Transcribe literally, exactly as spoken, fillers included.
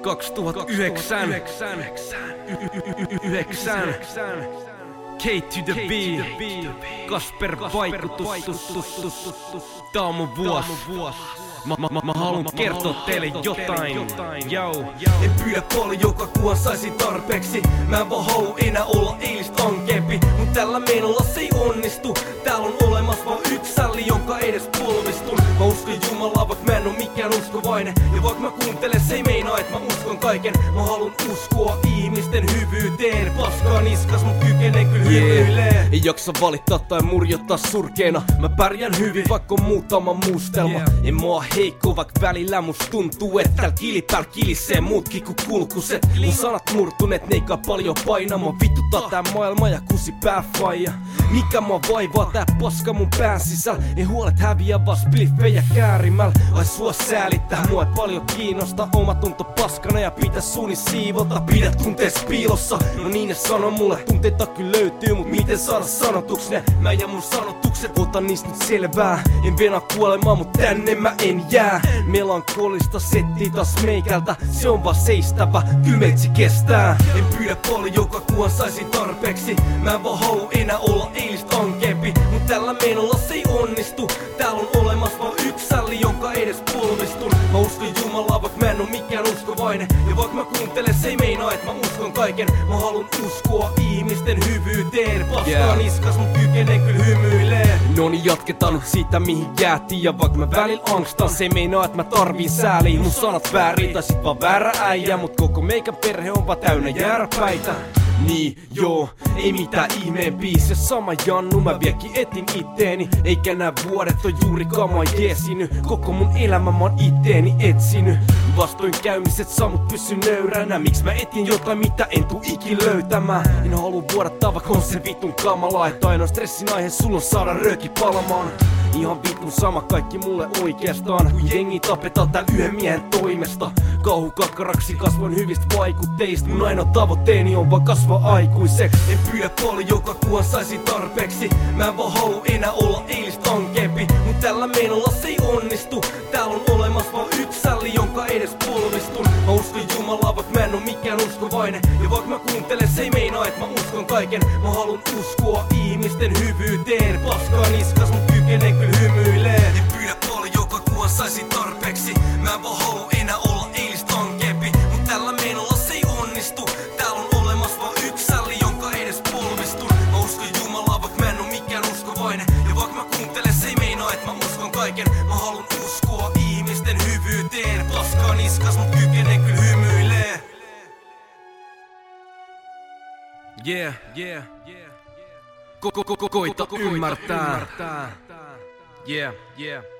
kaksituhattayhdeksän Yhdeksän K to the B Kasper vaikutus. Tää on mun vuos. Mä, mä, mä haluun kertoa teille jotain. Jou. En pyydä paljon, joka kuvan saisin tarpeeksi. Mä en vaan haluu enää olla eilistä ankempi. Mut tällä menolla se ei onnistu. Täällä on olemassa vaan yksi sälli, jonka edes polvistun. Mä uskon Jumalaa, vaik mä en oo mikään uskovainen. Ja vaik mä kuuntelen, se ei meinaa, et mä uskon kaiken. Mä haluun uskoa ihmisten hyvyyteen. Paskaa niskas, mut kykenen kyllä hymyilee. Ei jaksa valittaa tai murjottaa surkeena. Mä pärjään hyvin, vaikka on muutama muustelma. En mä oo heikko, vaik välillä must tuntuu, et tääl kilipääl kilisee muutki ku kulkuset. Mun sanat murtuneet, neikä paljon painaa. Mä vituttaa tää maailma ja kusi pääfaija. Mikä mua vaivaa tää paska mun pään sisällä. Ei huolet häviä vaan spliffejä käärimällä. Ai sua säälittää, mua ei paljon kiinnosta. Oma tunto paskana ja pitäis suuni siivota. Pidä tuntees piilossa, no niin ne sano mulle. Tunteita kyllä löytyy, mut miten saada sanotuks ne? Mä ja mun sanotukset, otan niistä nyt selvää. En venaa kuolemaa, mut tänne mä en jää. Melankolista setti taas meikältä, se on vaan seistävä, kyl meitsi kestää. En pyydä paljon, joka kuvan saisin tarpeeksi. Mä en vaan haluu enää olla eilistä ankempi. Mut tällä menolla se ei onnistu. Täällä on olemassa vaan yksi sälli, jonka edes polvistun. Mä uskon Jumalaa, vaik mä en oo mikään uskovainen. Ja vaik mä kuuntelen, se ei meinaa, et mä uskon kaiken. Mä haluun uskoa ihmisten hyvyyteen. Paskaa yeah. niskas, mut kykenen kyl hymyilee. Noni jatketaan nyt siitä mihin jäätiin. Ja vaik mä välillä angstan, se ei meinaa, et mä tarviin sääliin. Mun sanat väärin tai sit vaan väärä äijä. Mut koko meikän perhe on vaan täynnä jääräpäitä. Niin, joo, ei mitään ihmeen biise. Sama Jannu, mä vieläkin etin itteeni. Eikä nää vuodet on juurikaan mä jeesinyt. Koko mun elämä mä oon itteeni etsinyt. Vastoin käymiset saa mut pysy nöyränä. Miks mä etin jotain mitä en tuu ikin löytämään. En haluu vuodattaa vaikka on se vitun kamala. Että ainoa stressin aihe sulla on saada rööki palamaan. Ihan vitun sama kaikki mulle oikeastaan. Kun jengi tapetaan tääl yhden miehen toimesta. Kauhukakkaraksi kasvoin hyvistä vaikutteista. Mun ainoa tavoitteeni on vaan kasvaa aikuiseks. En pyydä paljon, joka kuvan saisin tarpeeksi. Mä en vaan haluu enää olla eilistä ankempi. Mut tällä menolla se ei onnistu. Täällä on olemassa vaan yksi sälli, jonka edes polvistun. Mä uskon Jumalaa, vaik mä en oo mikään uskovainen. Ja vaik mä kuuntelen, se ei meinaa, et mä uskon kaiken. Mä haluun uskoa ihmisten hyvyyteen. Paskaa niskas, mut kykenen kyl hymyilee. En pyydä paljon, joka kuvan saisin tarpeeksi. Mä en vaan haluu enää olla eilistä ankempi. Mut tällä menolla se ei onnistu. Täällä on olemassa vaan yksi sälli, jonka edes polvistun. Mä uskon Jumalaa, vaik mä en oo mikään uskovainen. Ja vaik mä kuuntelen, se ei meinaa, et mä uskon kaiken. Mä haluun uskoa ihmisten hyvyyteen. Paskaa niskas, mut kykenen kyl hymyilee. Yeah, yeah, yeah. Ko ko ko koita ymmärtää. Yeah, yeah.